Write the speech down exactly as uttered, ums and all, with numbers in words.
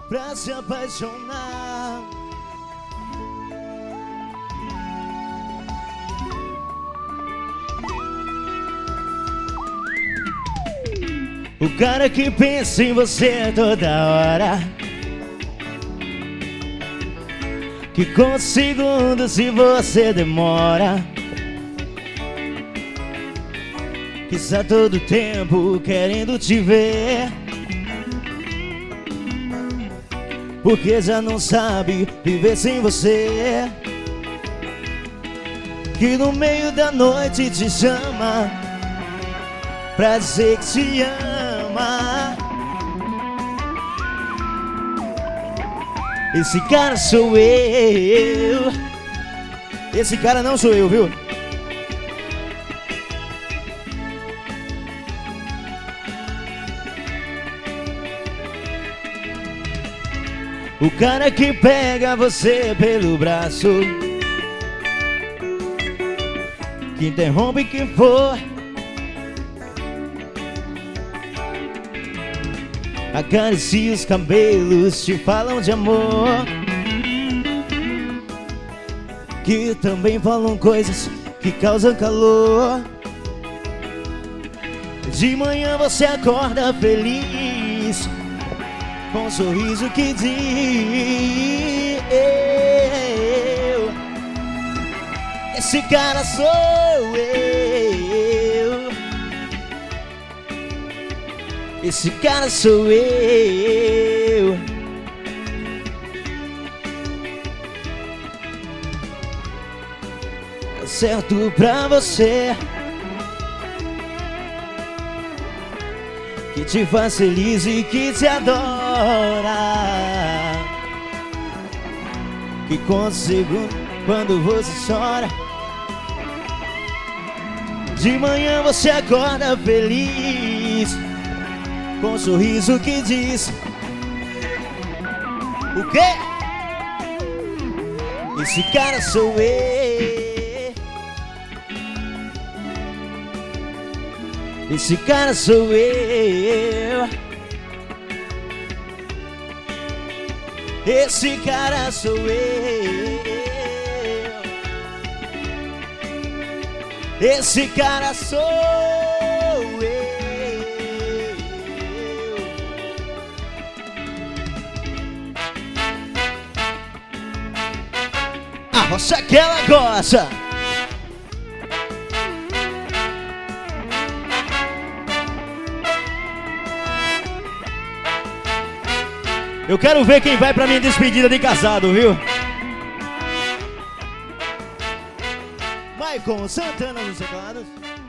pra se apaixonar. O cara que pensa em você toda hora, que conta segundos se você demora, que está todo tempo querendo te ver, porque já não sabe viver sem você, que no meio da noite te chama pra dizer que te ama. Esse cara sou eu. Esse cara não sou eu, viu? O cara que pega você pelo braço, que interrompe quem for, acaricia os cabelos, te falam de amor, que também falam coisas que causam calor. De manhã você acorda feliz, com um sorriso que diz: eu, esse cara sou eu, esse cara sou eu. É certo pra você, que te faz feliz e que te adora, que conta segundo quando você chora. De manhã você acorda feliz, com um sorriso que diz: o quê? Esse cara sou eu, esse cara sou eu, esse cara sou eu, esse cara sou eu. Ah, você que ela gosta. Eu quero ver quem vai pra minha despedida de casado, viu? Maicon Santana nos teclados.